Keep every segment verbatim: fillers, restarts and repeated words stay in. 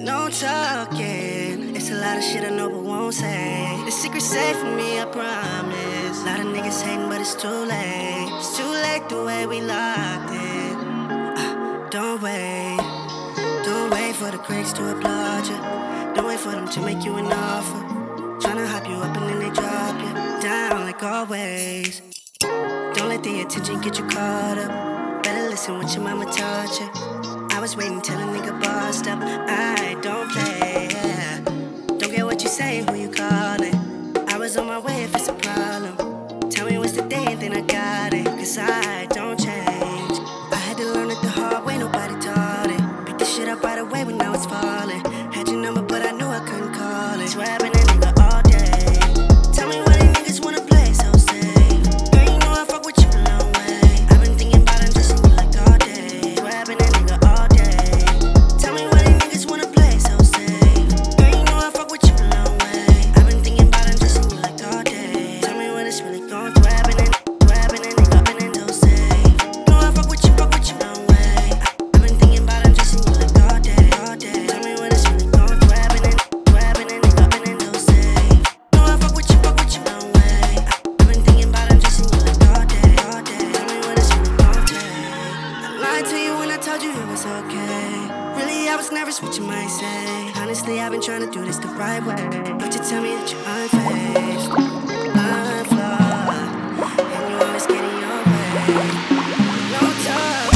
No talking, it's a lot of shit I know but won't say. The secret's safe for me, I promise. A lot of niggas hating, but it's too late. It's too late the way we locked it. Uh, don't wait, don't wait for the critics to applaud you. Don't wait for them to make you an offer. Tryna hype you up and then they drop you down like always. Don't let the attention get you caught up. Better listen what your mama taught you. I was waiting till a nigga bossed up. I don't play, yeah. Don't get what you say, who you calling. I was on my way if it's a problem. Tell me what's the day and then I got it. Cause I don't change. I had to learn it the hard way, nobody taught it. Pick the shit up right away when I was falling. Had your number but I knew I couldn't call it. Swear I've been a nigga all day. Tell me why they niggas wanna play so safe. Girl, you know I fuck with you a long way. I've been thinking about undressing you like all day. Swear I've been a nigga all day. Tell me why they niggas wanna play so safe. Girl, you know I fuck with you a long way. I've been thinking about undressing you like all day. Tell me what it's really going through. I've been a swear I've been a nigga, been in so safe. Know I fuck with you, fuck with you a long way. I've been thinking about undressing you like all day, all day. Tell me what it's really going through. I've been a swear I've been a nigga, been in so safe. Know I fuck with you, fuck with you a long way. I've been thinking about undressing you like all day, all day. Tell me what it's really going through. I lied to you when I told you it was okay. Really, I was nervous what you might say. Honestly, I've been trying to do this the right way. But you tell me that you're unfazed, unflawed, and you always get in your way. No talk.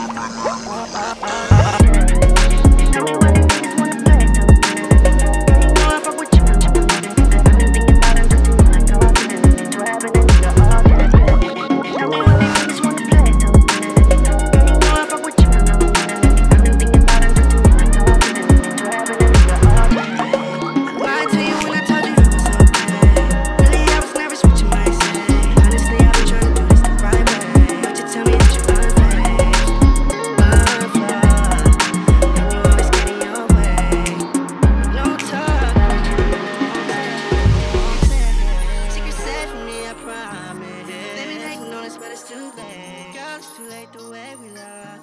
Tell me why these niggas wanna play so safe. You know I fuck with you. I've been thinking about undressing you like all day. Swear I've been a nigga all day. Tell me why these niggas wanna play so safe. You know I fuck with you a long way. I've been thinking about undressing you like all day. Swear I've been a nigga all day. I lied to you when I told you it was okay. Really, I was nervous what you might say. Honestly, I've been trying to do this the right way. But you tell me that you're unfazed, unflawed, and you always get in your way. No talk. Secret safe for me, I promise. They've been hating on us, but it's too late. Girl, it's too late the way we love.